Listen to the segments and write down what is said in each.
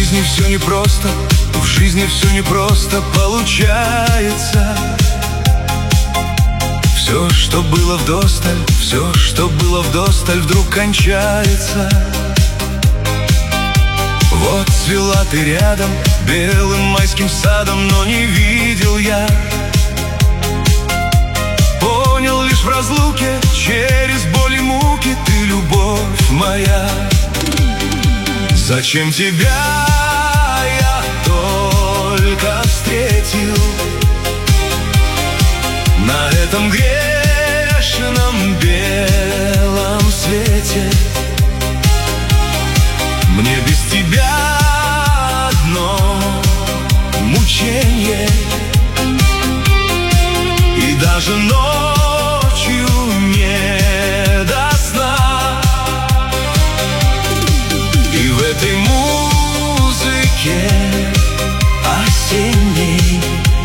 жизни все непросто, в жизни все непросто получается. Все, что было вдосталь, все, что было вдосталь, вдруг кончается. Вот цвела ты рядом белым майским садом, но не видел я. Понял лишь в разлуке, через боль и муки, ты любовь моя. Зачем тебя я только встретил на этом грешном белом свете? Мне без тебя одно мучение, и даже ночью не до сна. И в этой музыке осенней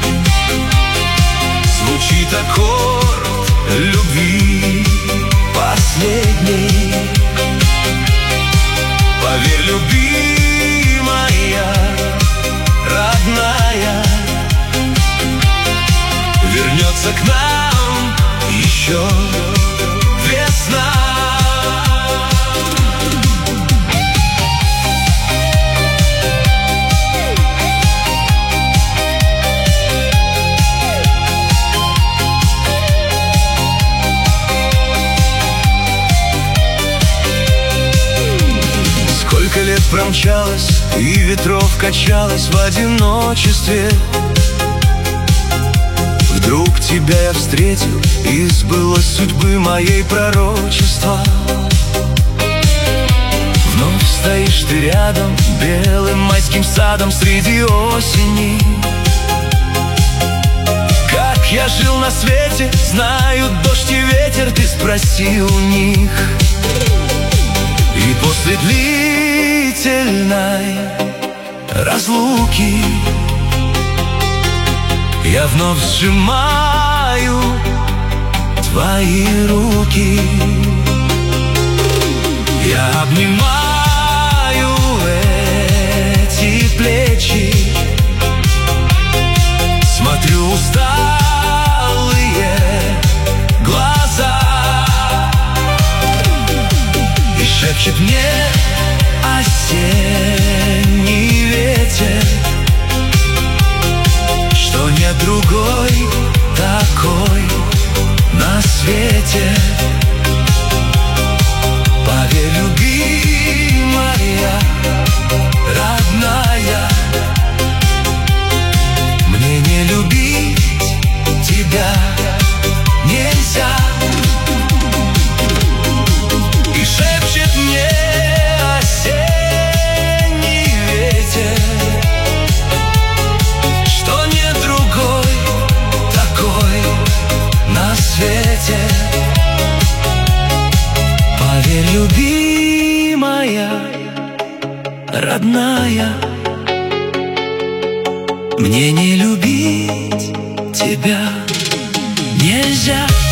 звучит аккорд любви последней. Поверь, любимая, родная, вернется к нам еще весна. Сколько лет промчалось, и ветров качалось в одиночестве. Вдруг тебя я встретил, и сбылось судьбы моей пророчество. Вновь стоишь ты рядом белым майским садом среди осени. Как я жил на свете, знают дождь и ветер, ты спроси у них. И после длительной разлуки я вновь сжимаю твои руки. Я обнимаю эти плечи, смотрю усталые глаза, и шепчет мне осенний ветер, что нет другой такой на свете. Поверь, любимая, родная, мне не любить тебя нельзя. И шепчет мне осенний ветер, что нет другой такой на свете. Поверь, любимая, родная, мне не любить тебя нельзя.